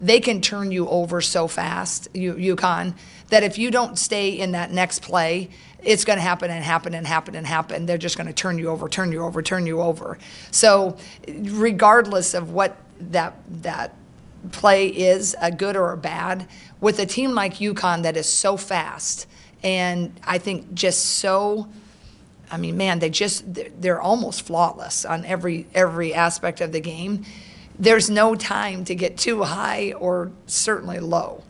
they can turn you over so fast, UConn, that if you don't stay in that next play, it's going to happen and happen and happen and happen. They're just going to turn you over, turn you over, turn you over. So regardless of what that play is, a good or a bad, with a team like UConn that is so fast and I think just so, I mean, man, they're almost flawless on every aspect of the game. There's no time to get too high or certainly low.